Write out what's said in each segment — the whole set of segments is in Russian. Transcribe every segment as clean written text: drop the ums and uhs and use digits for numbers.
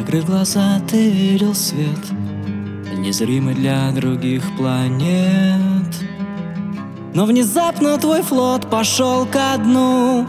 Закрыв глаза, ты видел свет, незримый для других планет. Но внезапно твой флот пошел ко дну,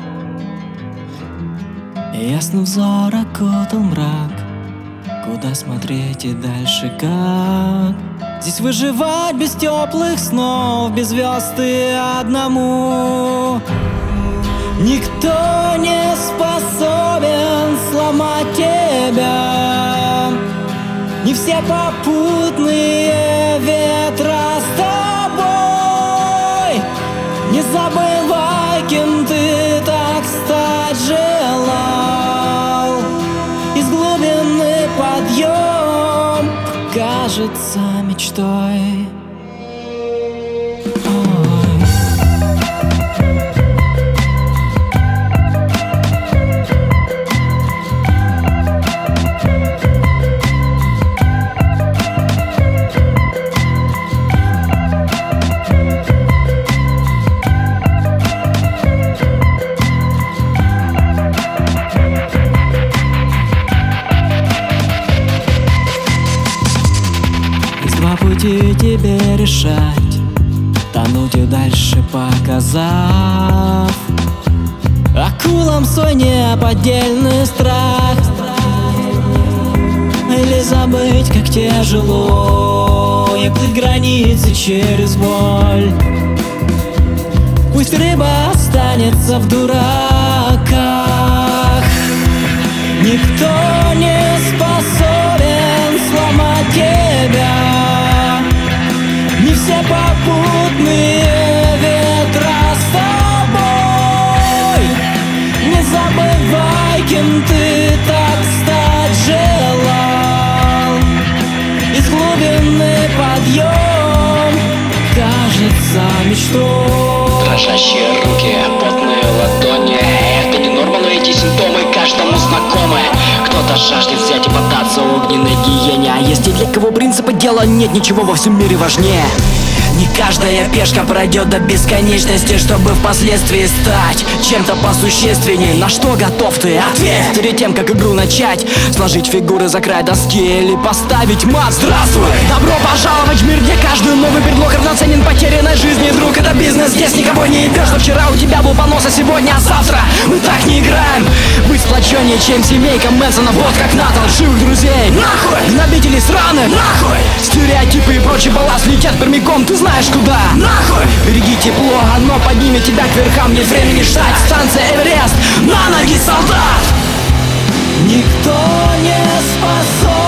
и ясный взор окутал мрак. Куда смотреть и дальше как? Здесь выживать без теплых снов, без звезд и одному. Никто не способен сломать тебя, не все попутные ветра с тобой. Не забывай, кем ты так стать желал. Из глубины подъем кажется мечтой. Два пути тебе решать, тонуть и дальше показав акулам свой неподдельный страх, или забыть, как тяжело и плыть границы через боль. Пусть рыба останется в дураках, никто не способен сломать тебя. Не все попутные ветра с тобой. Не забывай, кем ты так стать желал. Из глубины подъем кажется мечтой. Дрожащие руки, потные ладони. Это не норма, но эти симптомы каждому знакомы. Кто-то жаждет взять и поддаться огненной гиене, а есть те, для кого принципа дела нет ничего во всем мире важнее. Не каждая пешка пройдет до бесконечности, чтобы впоследствии стать чем-то посущественней. На что готов ты? Ответь! Перед тем, как игру начать, сложить фигуры за край доски или поставить мат. Здравствуй! Добро пожаловать в мир, где каждый новый предлог равноценен потерянной жизни. Друг, это бизнес, здесь никого не ебешь. Что вчера у тебя был понос, а сегодня, а завтра мы так не играем. Быть сплоченнее, чем семейка Мэнсона, вот как надо. Лживых друзей, нахуй! Гнобители сраны, нахуй! Стереотипы и прочий балласт летят прямиком, ты знаешь куда, нахуй! Береги тепло, оно поднимет тебя к верхам. Нет времени ждать, станция Эверест, на ноги, солдат! Никто не способен